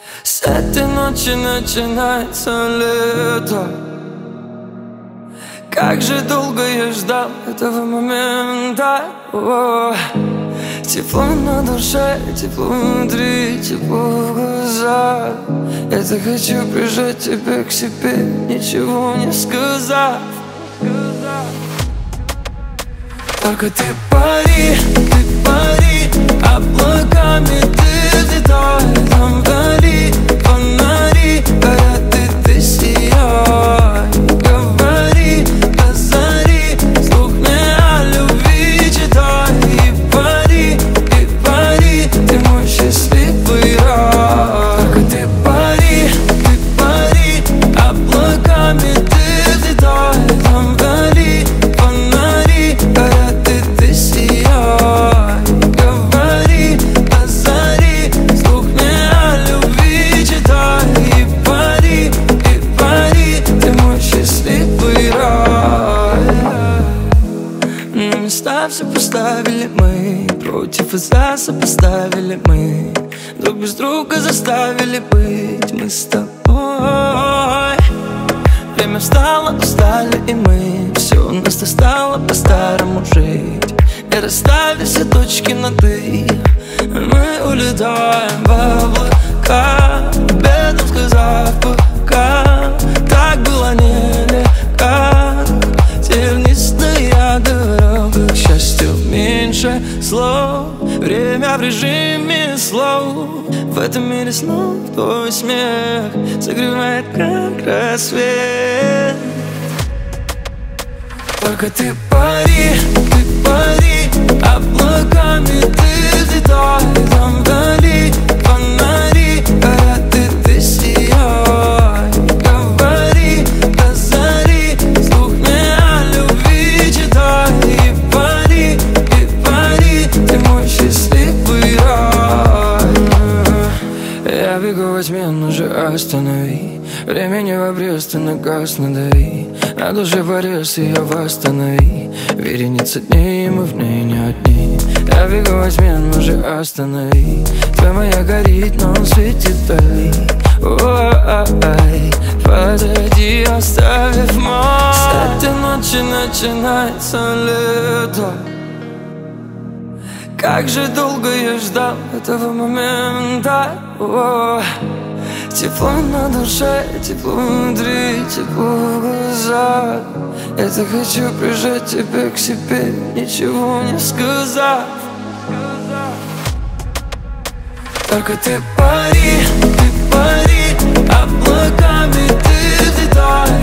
С этой ночи начинается лето. Как же долго я ждал этого момента. Тепло на душе, тепло внутри, тепло в глазах. Я так хочу прижать тебя к себе, ничего не сказав. Только ты пари, облаками ты взлетай. Там вдали фонари горят, и ты сияй. Говори до зари, вслух мне о любви читай. И пари, ты мой счастливый рай. Только ты пари, облаками ты взлетай. Там вдали фонари горят, и ты сияй. Говори до зари, вслух мне о любви читай. И пари, ты мой счастливый рай. На места все поставили мы, против и за сопоставили мы, друг без друга заставили быть мы с тобой. Время встало, устали и мы, все у нас стало по-старому жить. И расставили все точки над «и», мы улетаем в облака, бедом сказав пока. Так было нелегко, тернистая дорога к счастью меньше слов. Время в режиме слов. В этом мире снов твой смех согревает, как рассвет. Только ты пари, облаками ты взлетай. Там вдали фонари горят, и ты сияй. Говори до зари, вслух мне о любви читай. И пари, ты мой счастливый рай. Я бегу во тьме, но же останови. Времени в обрез, ты на газ надави. На душе порез, ее восстанови. Вереница дней, мы в ней не одни. Я бегу во тьме, но же останови. Твоя моя горит, но он светит вдали. Ой, подойди, оставив мой. С этой ночи начинается лето. Как же долго я ждал этого момента. Тепло на душе, тепло внутри, тепло в глазах. Я так хочу прижать тебя к себе, ничего не сказав. Только ты пари, облаками ты взлетай.